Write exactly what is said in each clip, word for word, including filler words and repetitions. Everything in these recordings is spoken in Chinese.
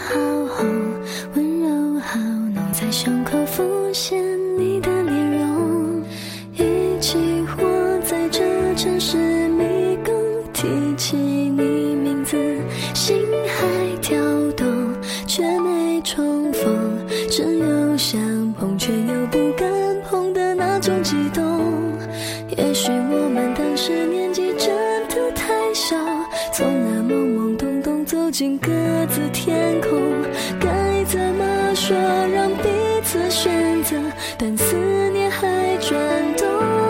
好后，温柔好浓，在胸口浮现你的脸容，一起活在这城市迷宫，提起你名字，心还跳动，却没重逢，只有相碰，却又不敢碰的那种激动。也许我们当时年纪真的太小，从那懵懵懂懂走进各自天空，该怎么说让彼此选择，但思念还转动。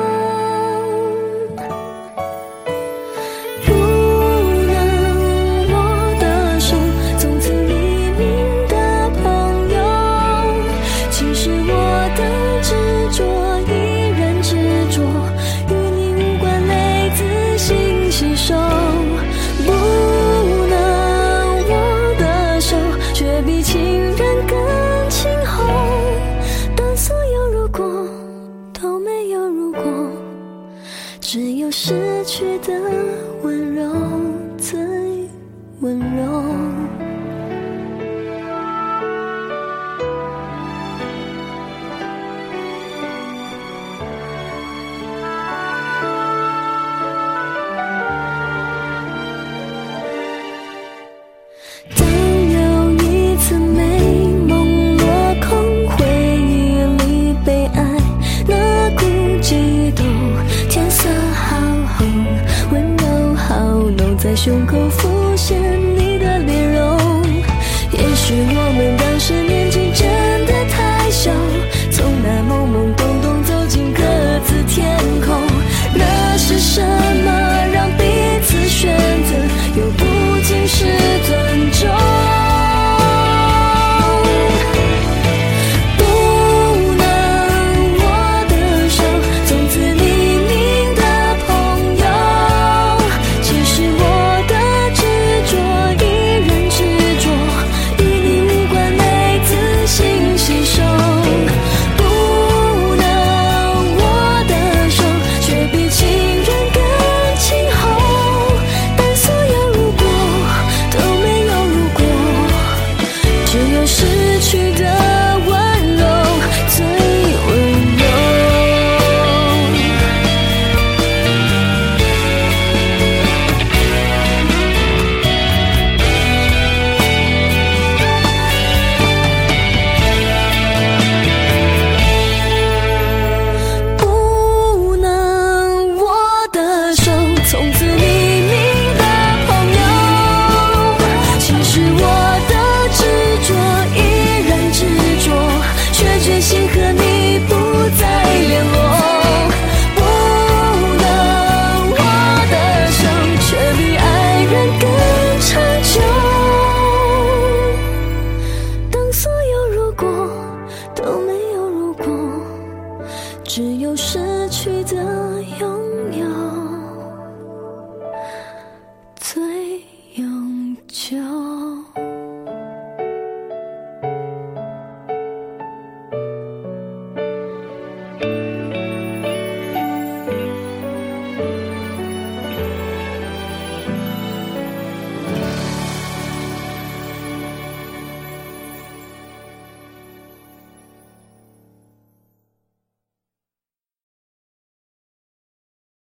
不能握的手，从此黎明的朋友，其实我的执着依然执着，与你无关，泪自行吸收。不能握的手，却比情人更轻厚，但所有如果都没有如果，只有失去的温柔最温柔。